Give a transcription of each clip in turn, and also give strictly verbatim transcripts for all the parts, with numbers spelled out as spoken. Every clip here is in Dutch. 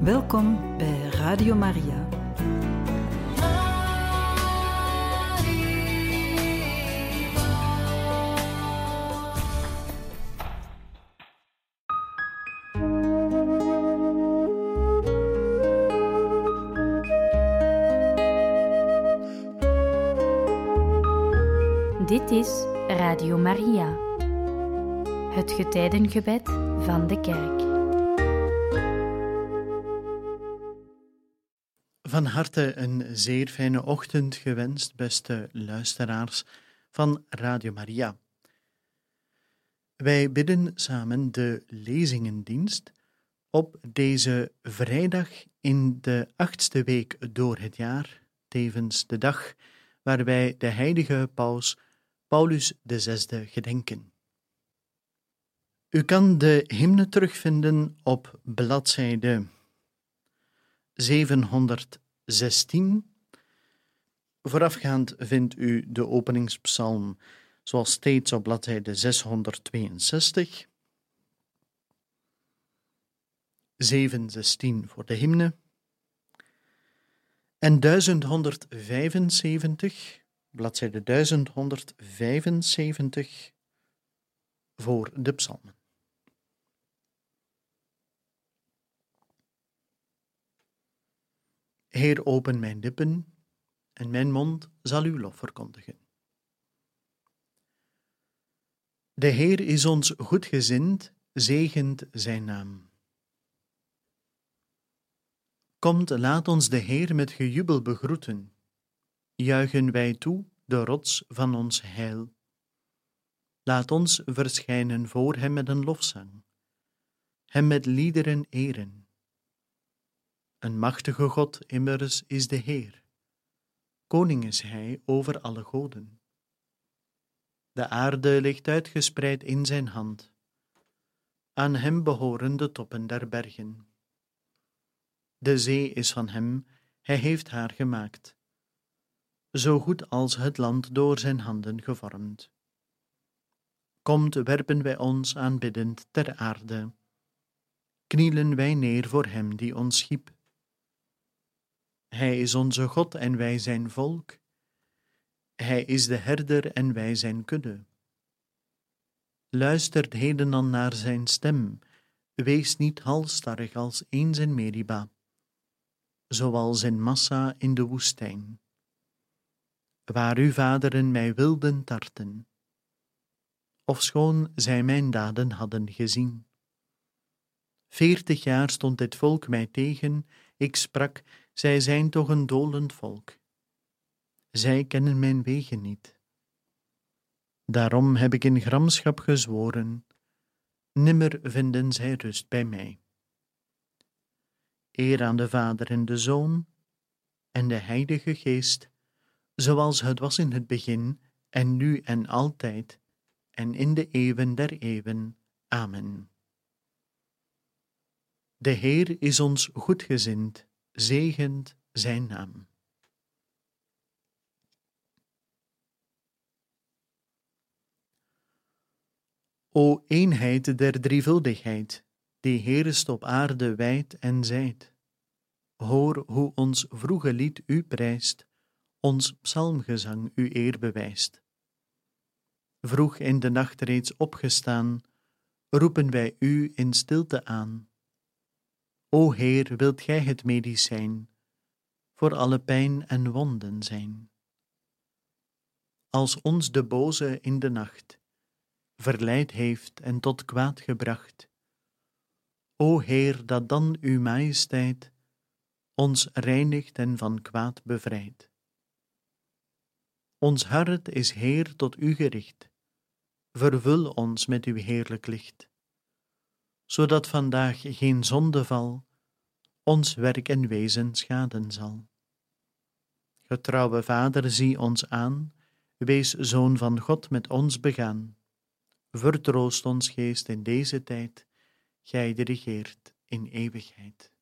Welkom bij Radio Maria. Dit is Radio Maria, het getijdengebed van de Kerk. Van harte een zeer fijne ochtend gewenst, beste luisteraars van Radio Maria. Wij bidden samen de lezingendienst op deze vrijdag in de achtste week door het jaar, tevens de dag waar wij de heilige paus Paulus de Zesde gedenken. U kan de hymne terugvinden op bladzijde zevenhonderdzestien. Voorafgaand vindt u de openingspsalm zoals steeds op bladzijde zeshonderdtweeënzestig. zevenhonderdzestien voor de hymne. En duizend honderdvijfenzeventig, bladzijde duizend honderdvijfenzeventig voor de psalmen. Heer, open mijn lippen, en mijn mond zal uw lof verkondigen. De Heer is ons goedgezind, zegent zijn naam. Komt, laat ons de Heer met gejubel begroeten. Juichen wij toe, de rots van ons heil. Laat ons verschijnen voor hem met een lofzang, hem met liederen eren. Een machtige God immers is de Heer. Koning is hij over alle goden. De aarde ligt uitgespreid in zijn hand. Aan hem behoren de toppen der bergen. De zee is van hem, hij heeft haar gemaakt. Zo goed als het land door zijn handen gevormd. Komt, werpen wij ons aanbiddend ter aarde. Knielen wij neer voor hem die ons schiep. Hij is onze God en wij zijn volk. Hij is de herder en wij zijn kudde. Luistert heden dan naar zijn stem. Wees niet halsstarrig als eens in Meriba, zoals in Massa in de woestijn, waar uw vaderen mij wilden tarten, ofschoon zij mijn daden hadden gezien. Veertig jaar stond dit volk mij tegen, ik sprak, zij zijn toch een dolend volk. Zij kennen mijn wegen niet. Daarom heb ik in gramschap gezworen, nimmer vinden zij rust bij mij. Eer aan de Vader en de Zoon en de Heilige Geest, zoals het was in het begin, en nu en altijd, en in de eeuwen der eeuwen. Amen. De Heer is ons goedgezind, zegent zijn naam. O eenheid der drievuldigheid, die heerst op aarde wijd en zijd. Hoor hoe ons vroege lied u prijst, ons psalmgezang u eer bewijst. Vroeg in de nacht reeds opgestaan, roepen wij u in stilte aan. O Heer, wilt gij het medicijn, voor alle pijn en wonden zijn. Als ons de boze in de nacht verleid heeft en tot kwaad gebracht, o Heer, dat dan uw majesteit ons reinigt en van kwaad bevrijdt. Ons hart is Heer tot u gericht, vervul ons met uw heerlijk licht, zodat vandaag geen zondeval ons werk en wezen schaden zal. Getrouwe Vader, zie ons aan, wees Zoon van God met ons begaan. Vertroost ons geest in deze tijd, gij die regeert in eeuwigheid.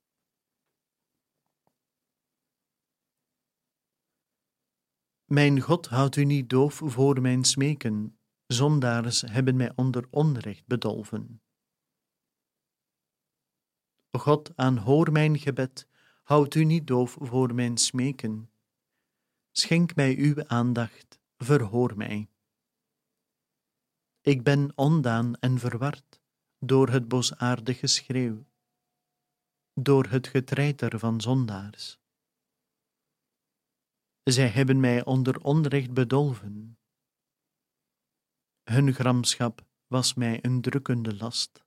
Mijn God, houdt u niet doof voor mijn smeken, zondaars hebben mij onder onrecht bedolven. God, aanhoor mijn gebed, houd u niet doof voor mijn smeken. Schenk mij uw aandacht, verhoor mij. Ik ben ondaan en verward door het boosaardige geschreeuw, door het getreiter van zondaars. Zij hebben mij onder onrecht bedolven. Hun gramschap was mij een drukkende last.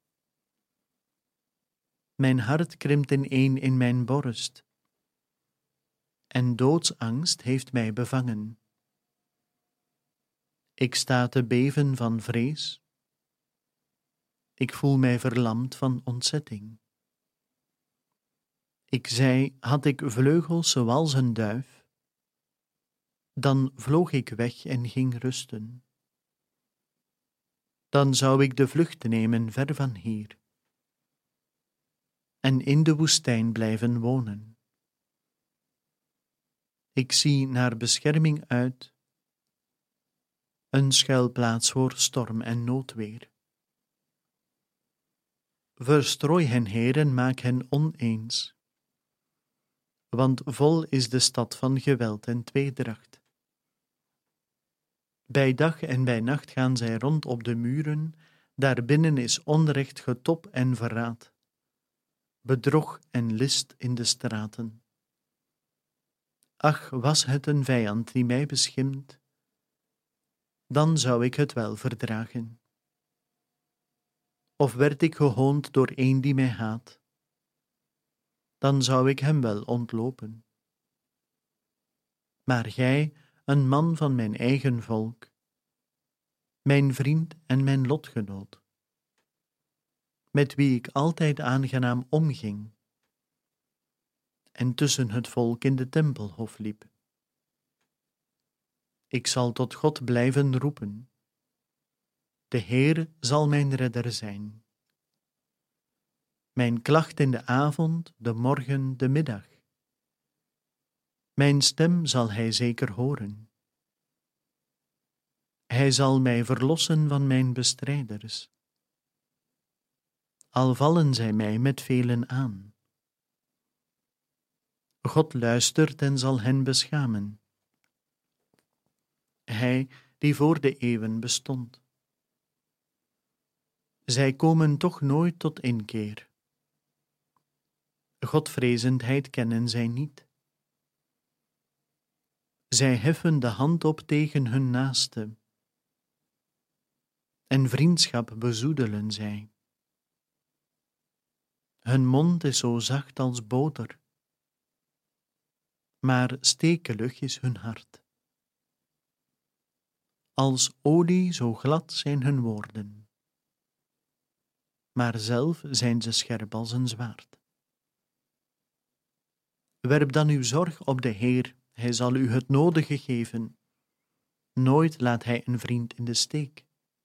Mijn hart krimpt ineen in mijn borst, en doodsangst heeft mij bevangen. Ik sta te beven van vrees. Ik voel mij verlamd van ontzetting. Ik zei, had ik vleugels zoals een duif, dan vloog ik weg en ging rusten. Dan zou ik de vlucht nemen ver van hier, en in de woestijn blijven wonen. Ik zie naar bescherming uit, een schuilplaats voor storm en noodweer. Verstrooi hen, Heer, en maak hen oneens, want vol is de stad van geweld en tweedracht. Bij dag en bij nacht gaan zij rond op de muren, daarbinnen is onrecht, getop en verraad, bedrog en list in de straten. Ach, was het een vijand die mij beschimpt, dan zou ik het wel verdragen. Of werd ik gehoond door een die mij haat, dan zou ik hem wel ontlopen. Maar gij, een man van mijn eigen volk, mijn vriend en mijn lotgenoot, met wie ik altijd aangenaam omging en tussen het volk in de tempelhof liep. Ik zal tot God blijven roepen. De Heer zal mijn redder zijn. Mijn klacht in de avond, de morgen, de middag. Mijn stem zal hij zeker horen. Hij zal mij verlossen van mijn bestrijders. Al vallen zij mij met velen aan. God luistert en zal hen beschamen. Hij die voor de eeuwen bestond. Zij komen toch nooit tot inkeer. Godvrezendheid kennen zij niet. Zij heffen de hand op tegen hun naaste, en vriendschap bezoedelen zij. Hun mond is zo zacht als boter, maar stekelig is hun hart. Als olie zo glad zijn hun woorden, maar zelf zijn ze scherp als een zwaard. Werp dan uw zorg op de Heer, hij zal u het nodige geven. Nooit laat hij een vriend in de steek.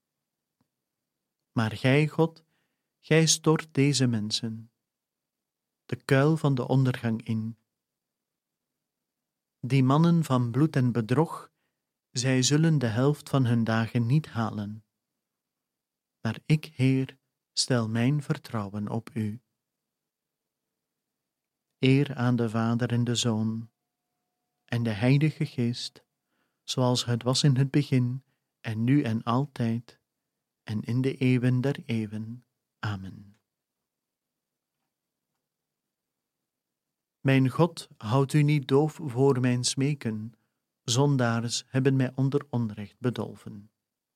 Maar gij, God, gij stort deze mensen de kuil van de ondergang in. Die mannen van bloed en bedrog, zij zullen de helft van hun dagen niet halen. Maar ik, Heer, stel mijn vertrouwen op u. Eer aan de Vader en de Zoon en de Heilige Geest, zoals het was in het begin en nu en altijd en in de eeuwen der eeuwen. Amen. Mijn God, houd u niet doof voor mijn smeken, zondaars hebben mij onder onrecht bedolven.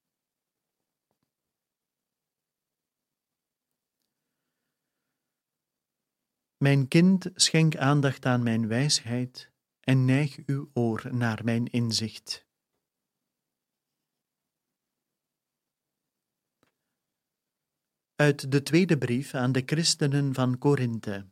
Mijn kind, schenk aandacht aan mijn wijsheid en neig uw oor naar mijn inzicht. Uit de tweede brief aan de christenen van Korinthe.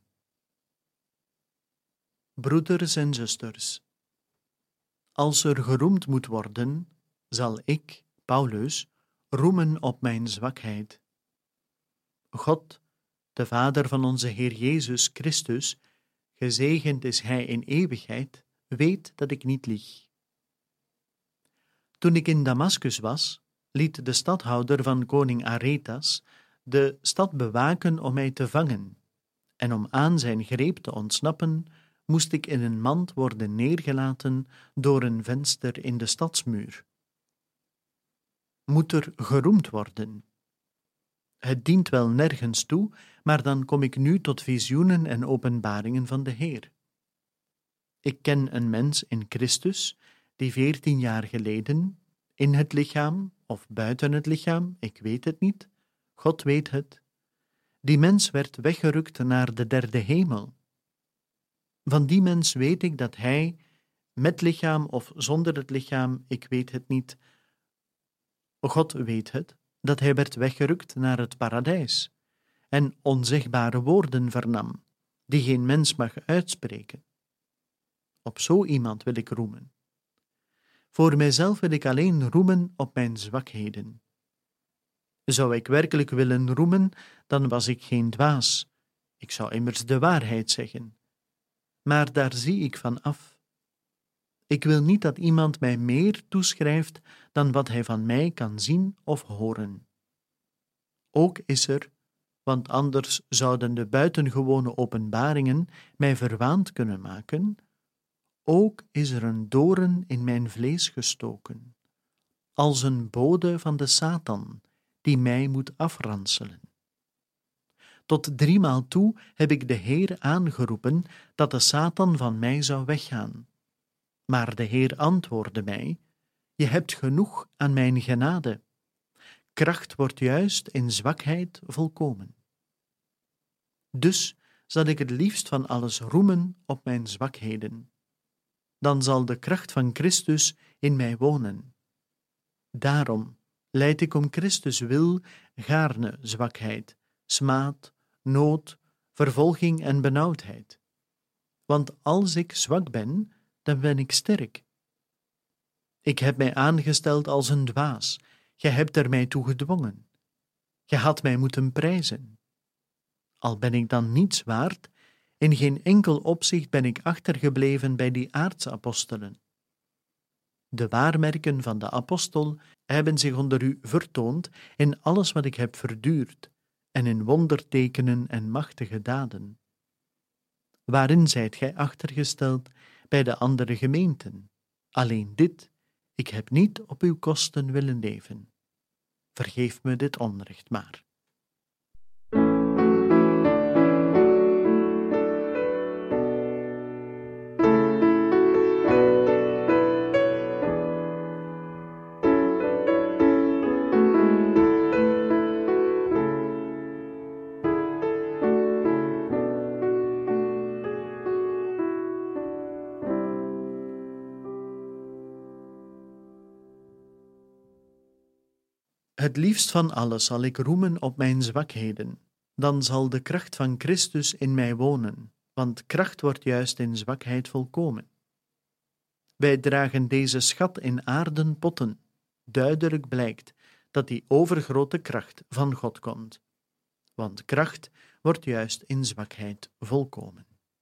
Broeders en zusters, als er geroemd moet worden, zal ik, Paulus, roemen op mijn zwakheid. God, de Vader van onze Heer Jezus Christus, gezegend is Hij in eeuwigheid, weet dat ik niet lieg. Toen ik in Damaskus was, liet de stadhouder van koning Aretas de stad bewaken om mij te vangen En om aan zijn greep te ontsnappen, moest ik in een mand worden neergelaten door een venster in de stadsmuur. Moet er geroemd worden? Het dient wel nergens toe, maar dan kom ik nu tot visioenen en openbaringen van de Heer. Ik ken een mens in Christus, die veertien jaar geleden, in het lichaam of buiten het lichaam, ik weet het niet, God weet het, die mens werd weggerukt naar de derde hemel. Van die mens weet ik dat hij, met lichaam of zonder het lichaam, ik weet het niet, God weet het, dat hij werd weggerukt naar het paradijs en onzegbare woorden vernam, die geen mens mag uitspreken. Op zo iemand wil ik roemen. Voor mijzelf wil ik alleen roemen op mijn zwakheden. Zou ik werkelijk willen roemen, dan was ik geen dwaas. Ik zou immers de waarheid zeggen. Maar daar zie ik van af. Ik wil niet dat iemand mij meer toeschrijft dan wat hij van mij kan zien of horen. Ook is er, want anders zouden de buitengewone openbaringen mij verwaand kunnen maken, ook is er een doorn in mijn vlees gestoken, als een bode van de Satan, die mij moet afranselen. Tot driemaal toe heb ik de Heer aangeroepen dat de Satan van mij zou weggaan. Maar de Heer antwoordde mij: je hebt genoeg aan mijn genade. Kracht wordt juist in zwakheid volkomen. Dus zal ik het liefst van alles roemen op mijn zwakheden. Dan zal de kracht van Christus in mij wonen. Daarom lijd ik om Christus wil gaarne zwakheid, smaad, nood, vervolging en benauwdheid. Want als ik zwak ben, dan ben ik sterk. Ik heb mij aangesteld als een dwaas, gij hebt er mij toe gedwongen. Ge had mij moeten prijzen. Al ben ik dan niets waard, in geen enkel opzicht ben ik achtergebleven bij die aartsapostelen. De waarmerken van de apostel hebben zich onder u vertoond in alles wat ik heb verduurd, en in wondertekenen en machtige daden. Waarin zijt gij achtergesteld bij de andere gemeenten? Alleen dit, ik heb niet op uw kosten willen leven. Vergeef me dit onrecht maar. Het liefst van alles zal ik roemen op mijn zwakheden. Dan zal de kracht van Christus in mij wonen, want kracht wordt juist in zwakheid volkomen. Wij dragen deze schat in aarden potten. Duidelijk blijkt dat die overgrote kracht van God komt. Want kracht wordt juist in zwakheid volkomen.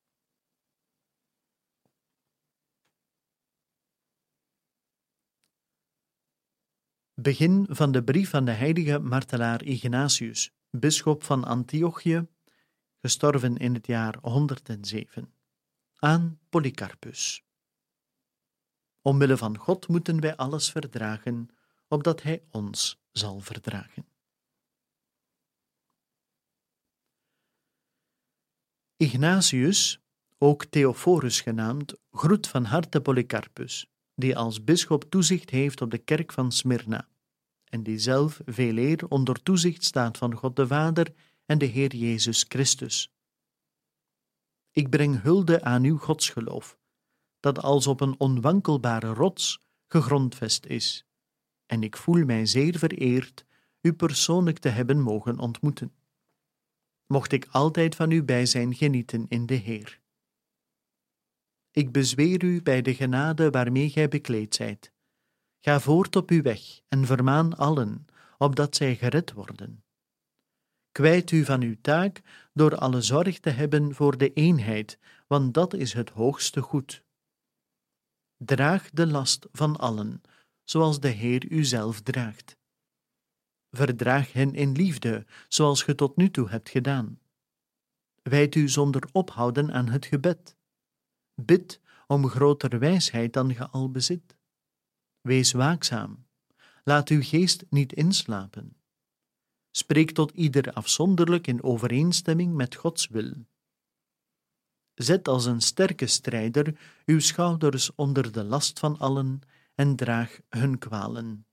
Begin van de brief van de heilige martelaar Ignatius, bisschop van Antiochië, gestorven in het jaar honderdzeven, aan Polycarpus. Omwille van God moeten wij alles verdragen, opdat Hij ons zal verdragen. Ignatius, ook Theophorus genaamd, groet van harte Polycarpus, die als bisschop toezicht heeft op de kerk van Smyrna, en die zelf veeleer onder toezicht staat van God de Vader en de Heer Jezus Christus. Ik breng hulde aan uw godsgeloof, dat als op een onwankelbare rots gegrondvest is, en ik voel mij zeer vereerd u persoonlijk te hebben mogen ontmoeten. Mocht ik altijd van uw bijzijn genieten in de Heer. Ik bezweer u bij de genade waarmee gij bekleed zijt. Ga voort op uw weg en vermaan allen, opdat zij gered worden. Kwijt u van uw taak door alle zorg te hebben voor de eenheid, want dat is het hoogste goed. Draag de last van allen, zoals de Heer u zelf draagt. Verdraag hen in liefde, zoals ge tot nu toe hebt gedaan. wijd u zonder ophouden aan het gebed. Bid om grotere wijsheid dan ge al bezit. Wees waakzaam. Laat uw geest niet inslapen. Spreek tot ieder afzonderlijk in overeenstemming met Gods wil. Zet als een sterke strijder uw schouders onder de last van allen en draag hun kwalen.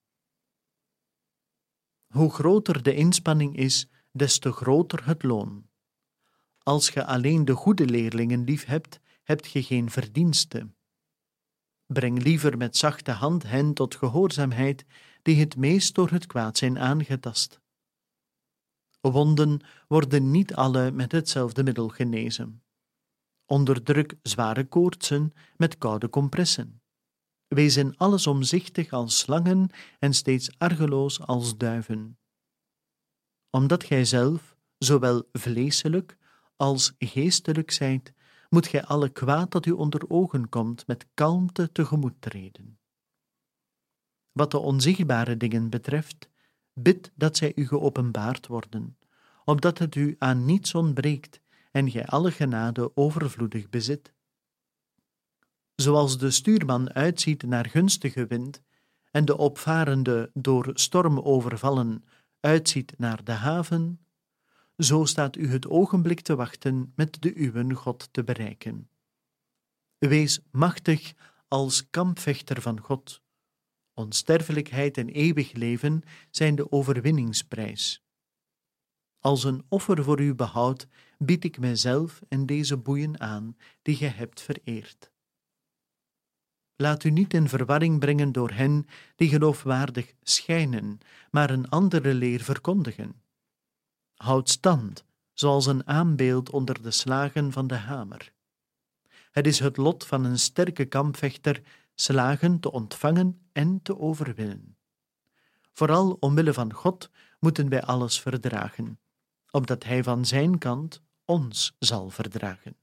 Hoe groter de inspanning is, des te groter het loon. Als ge alleen de goede leerlingen lief hebt, hebt ge geen verdienste. Breng liever met zachte hand hen tot gehoorzaamheid die het meest door het kwaad zijn aangetast. Wonden worden niet alle met hetzelfde middel genezen. Onderdruk zware koortsen met koude compressen. Wees in alles omzichtig als slangen en steeds argeloos als duiven. Omdat gij zelf, zowel vleeselijk als geestelijk zijt, moet gij alle kwaad dat u onder ogen komt met kalmte tegemoet treden. Wat de onzichtbare dingen betreft, bid dat zij u geopenbaard worden, opdat het u aan niets ontbreekt en gij alle genade overvloedig bezit. Zoals de stuurman uitziet naar gunstige wind en de opvarende door storm overvallen uitziet naar de haven, zo staat u het ogenblik te wachten met de uwen God te bereiken. Wees machtig als kampvechter van God. Onsterfelijkheid en eeuwig leven zijn de overwinningsprijs. Als een offer voor uw behoud bied ik mijzelf en deze boeien aan die gij hebt vereerd. Laat u niet in verwarring brengen door hen die geloofwaardig schijnen, maar een andere leer verkondigen. Houd stand, zoals een aanbeeld onder de slagen van de hamer. Het is het lot van een sterke kampvechter slagen te ontvangen en te overwinnen. Vooral omwille van God moeten wij alles verdragen, opdat Hij van zijn kant ons zal verdragen.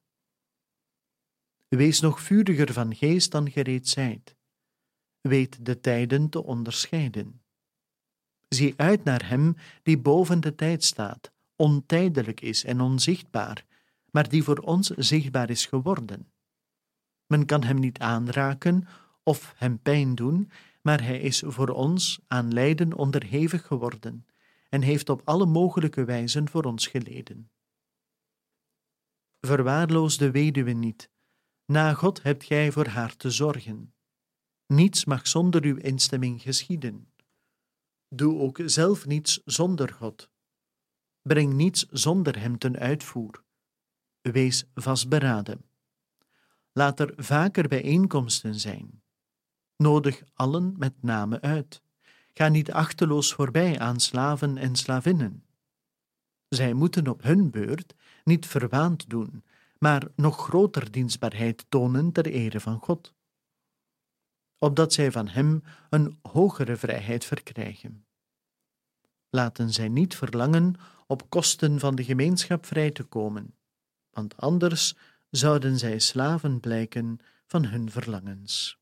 Wees nog vuriger van geest dan ge reeds zijt. Weet de tijden te onderscheiden. Zie uit naar Hem die boven de tijd staat, ontijdelijk is en onzichtbaar, maar die voor ons zichtbaar is geworden. Men kan Hem niet aanraken of Hem pijn doen, maar Hij is voor ons aan lijden onderhevig geworden en heeft op alle mogelijke wijzen voor ons geleden. Verwaarloos de weduwe niet. Na God hebt gij voor haar te zorgen. Niets mag zonder uw instemming geschieden. Doe ook zelf niets zonder God. Breng niets zonder Hem ten uitvoer. Wees vastberaden. Laat er vaker bijeenkomsten zijn. Nodig allen met name uit. Ga niet achteloos voorbij aan slaven en slavinnen. Zij moeten op hun beurt niet verwaand doen, maar nog groter dienstbaarheid tonen ter ere van God, opdat zij van Hem een hogere vrijheid verkrijgen. Laten zij niet verlangen op kosten van de gemeenschap vrij te komen, want anders zouden zij slaven blijken van hun verlangens.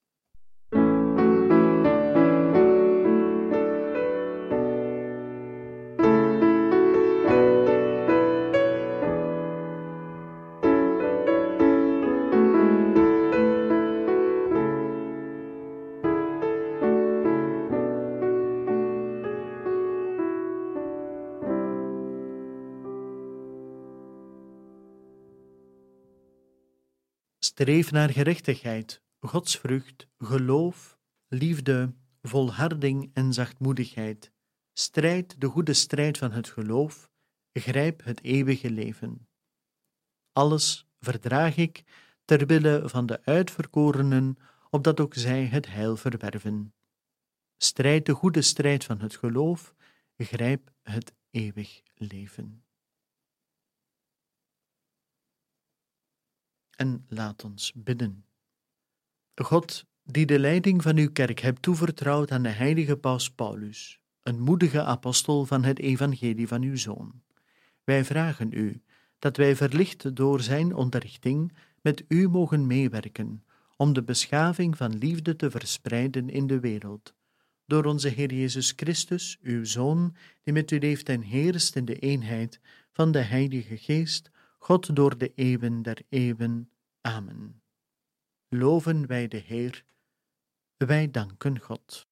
Streef naar gerechtigheid, godsvrucht, geloof, liefde, volharding en zachtmoedigheid. Strijd de goede strijd van het geloof, grijp het eeuwige leven. Alles verdraag ik ter wille van de uitverkorenen, opdat ook zij het heil verwerven. Strijd de goede strijd van het geloof, grijp het eeuwig leven. En laat ons bidden. God, die de leiding van uw kerk hebt toevertrouwd aan de heilige paus Paulus, een moedige apostel van het evangelie van uw Zoon. Wij vragen u dat wij verlicht door zijn onderrichting met u mogen meewerken om de beschaving van liefde te verspreiden in de wereld, door onze Heer Jezus Christus, uw Zoon, die met u leeft en heerst in de eenheid van de Heilige Geest, God door de eeuwen der eeuwen. Amen. Loven wij de Heer, wij danken God.